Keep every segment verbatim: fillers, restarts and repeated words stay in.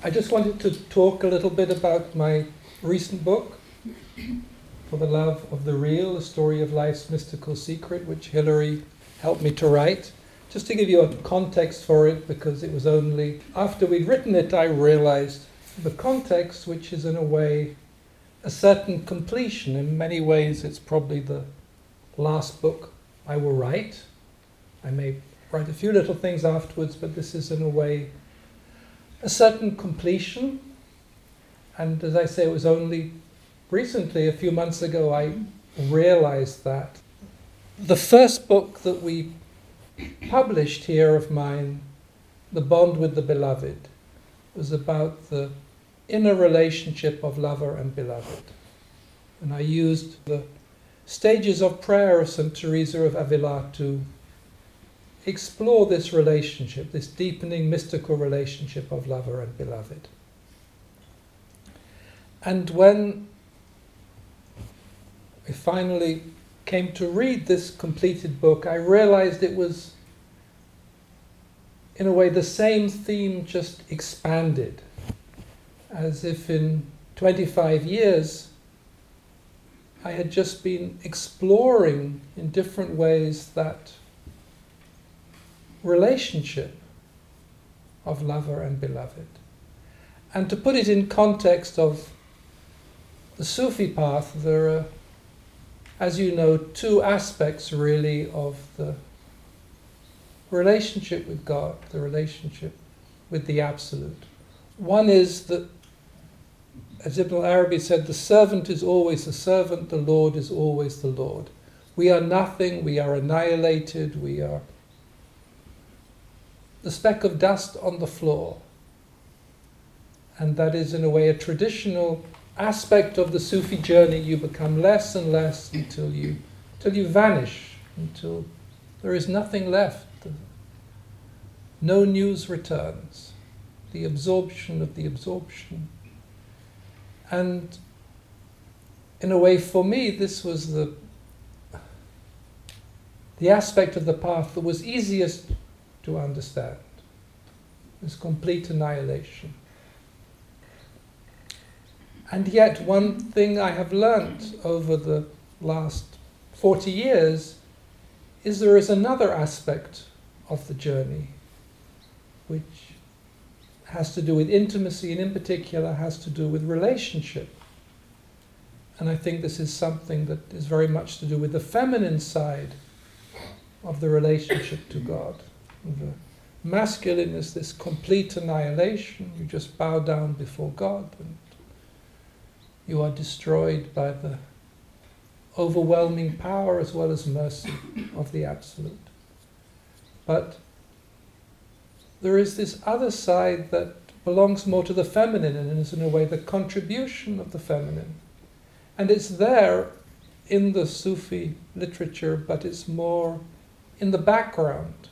I just wanted to talk a little bit about my recent book, For the Love of the Real, The Story of Life's Mystical Secret, which Hilary helped me to write. Just to give you a context for it, because it was only after we'd written it I realized the context, which is in a way a certain completion. In many ways it's probably the last book I will write. I may write a few little things afterwards, but this is in a way a certain completion. And as I say, it was only recently, a few months ago, I realized that the first book that we published here of mine, The Bond with the Beloved, was about the inner relationship of lover and beloved. And I used the stages of prayer of Saint Teresa of Avila to explore this relationship, this deepening mystical relationship of lover and beloved. And when I finally came to read this completed book, I realized it was, in a way, the same theme just expanded, as if in twenty-five years I had just been exploring in different ways that relationship of lover and beloved. And to put it in context of the Sufi path, there are, as you know, two aspects really of the relationship with God, the relationship with the Absolute. One is that, as Ibn Arabi said, the servant is always the servant, the Lord is always the Lord. We are nothing, we are annihilated, we are the speck of dust on the floor. And that is, in a way, a traditional aspect of the Sufi journey. You become less and less until you, until you vanish, until there is nothing left. No news returns. The absorption of the absorption. And in a way, for me, this was the the aspect of the path that was easiest to understand. This complete annihilation. And yet, one thing I have learnt over the last forty years is there is another aspect of the journey which has to do with intimacy, and in particular has to do with relationship. And I think this is something that is very much to do with the feminine side of the relationship to God. The masculine is this complete annihilation. You just bow down before God and you are destroyed by the overwhelming power as well as mercy of the Absolute. But there is this other side that belongs more to the feminine and is in a way the contribution of the feminine. And it's there in the Sufi literature, but it's more in the background.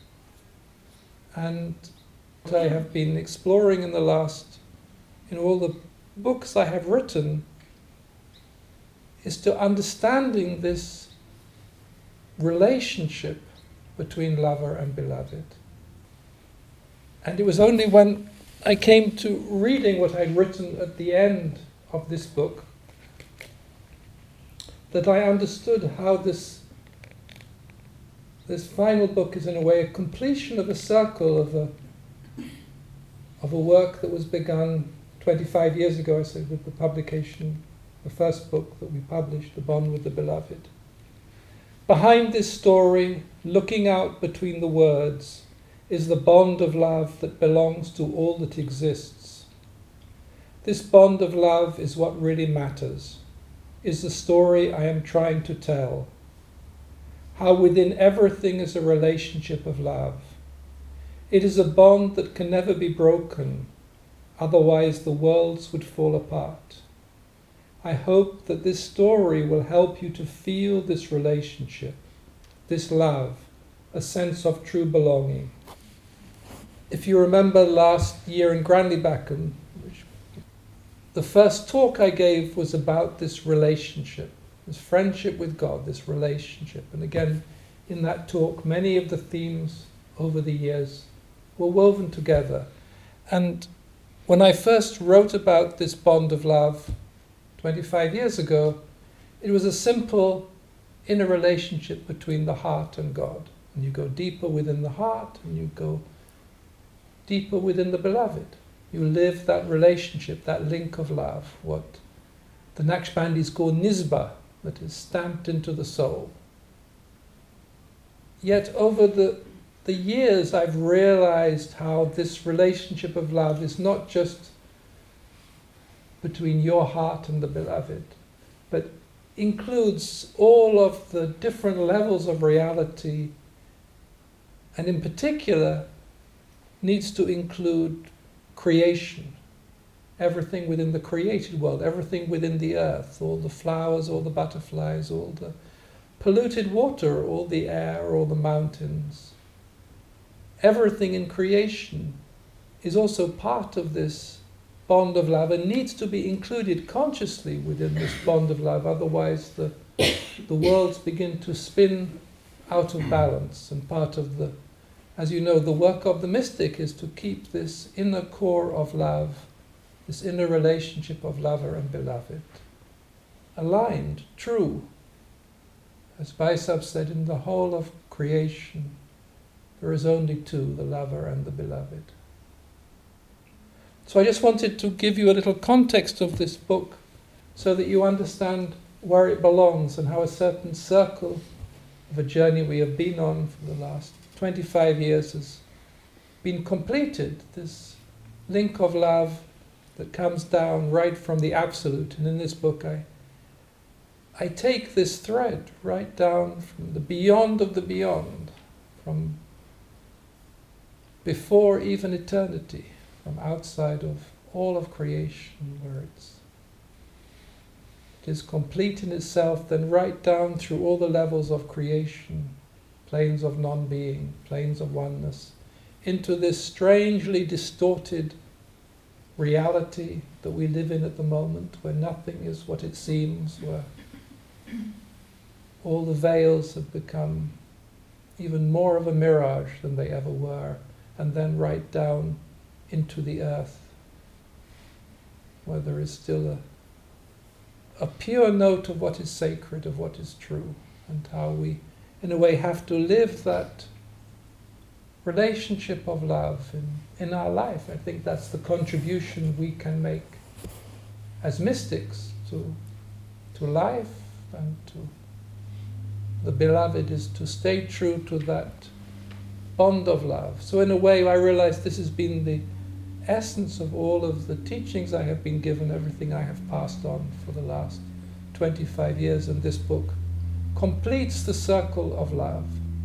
And what I have been exploring in the last, in all the books I have written, is to understanding this relationship between lover and beloved. And it was only when I came to reading what I'd written at the end of this book that I understood how this this final book is in a way a completion of a circle of a of a work that was begun twenty-five years ago, I said, with the publication, the first book that we published, The Bond with the Beloved. Behind this story, looking out between the words, is the bond of love that belongs to all that exists. This bond of love is what really matters, is the story I am trying to tell. How within everything is a relationship of love. It is a bond that can never be broken, otherwise the worlds would fall apart. I hope that this story will help you to feel this relationship, this love, a sense of true belonging. If you remember last year in Granlybacken, the first talk I gave was about this relationship, this friendship with God, this relationship. And again, in that talk, many of the themes over the years were woven together. And when I first wrote about this bond of love twenty-five years ago, it was a simple inner relationship between the heart and God. And you go deeper within the heart, and you go deeper within the beloved. You live that relationship, that link of love, what the Naqshbandis call nisba, that is stamped into the soul. Yet over the, the years I've realized how this relationship of love is not just between your heart and the beloved, but includes all of the different levels of reality, and in particular needs to include creation, everything within the created world, everything within the earth, all the flowers, all the butterflies, all the polluted water, all the air, all the mountains. Everything in creation is also part of this bond of love and needs to be included consciously within this bond of love, otherwise the, the worlds begin to spin out of balance. And part of the, as you know, the work of the mystic is to keep this inner core of love, this inner relationship of lover and beloved, aligned, true. As Vaisab said, in the whole of creation, there is only two, the lover and the beloved. So I just wanted to give you a little context of this book so that you understand where it belongs and how a certain circle of a journey we have been on for the last twenty-five years has been completed. This link of love that comes down right from the Absolute. And in this book I I take this thread right down from the beyond of the beyond, from before even eternity, from outside of all of creation, where it's, it is complete in itself, then right down through all the levels of creation, planes of non-being, planes of oneness, into this strangely distorted reality that we live in at the moment, where nothing is what it seems, where all the veils have become even more of a mirage than they ever were, and then right down into the earth, where there is still a, a pure note of what is sacred, of what is true, and how we, in a way, have to live that relationship of love in, in our life. I think that's the contribution we can make as mystics to, to life and to the beloved, is to stay true to that bond of love. So in a way, I realize this has been the essence of all of the teachings I have been given, everything I have passed on for the last twenty-five years, and this book completes the circle of love.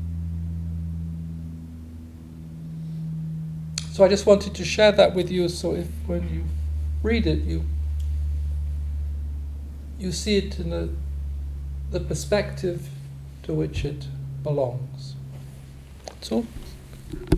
So I just wanted to share that with you, so if when you read it, you you see it in a, the perspective to which it belongs. That's all.